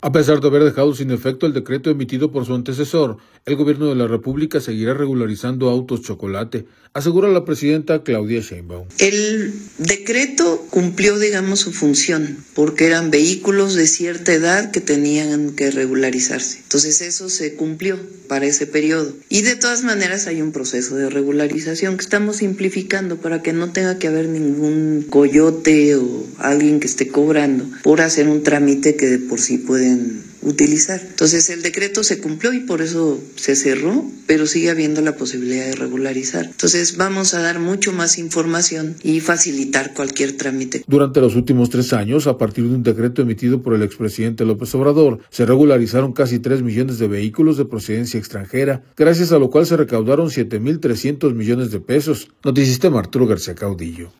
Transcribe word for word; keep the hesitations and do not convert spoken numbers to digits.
A pesar de haber dejado sin efecto el decreto emitido por su antecesor, el gobierno de la República seguirá regularizando autos chocolate, asegura la presidenta Claudia Sheinbaum. El decreto cumplió, digamos, su función, porque eran vehículos de cierta edad que tenían que regularizarse. Entonces eso se cumplió para ese periodo. Y de todas maneras hay un proceso de regularización que estamos simplificando para que no tenga que haber ningún coyote o alguien que esté cobrando por hacer un trámite que de por sí pueden utilizar. Entonces el decreto se cumplió y por eso se cerró, pero sigue habiendo la posibilidad de regularizar. Entonces vamos a dar mucho más información y facilitar cualquier trámite. Durante los últimos tres años, a partir de un decreto emitido por el expresidente López Obrador, se regularizaron casi tres millones de vehículos de procedencia extranjera, gracias a lo cual se recaudaron siete mil trescientos millones de pesos. Noticistema Arturo García Caudillo.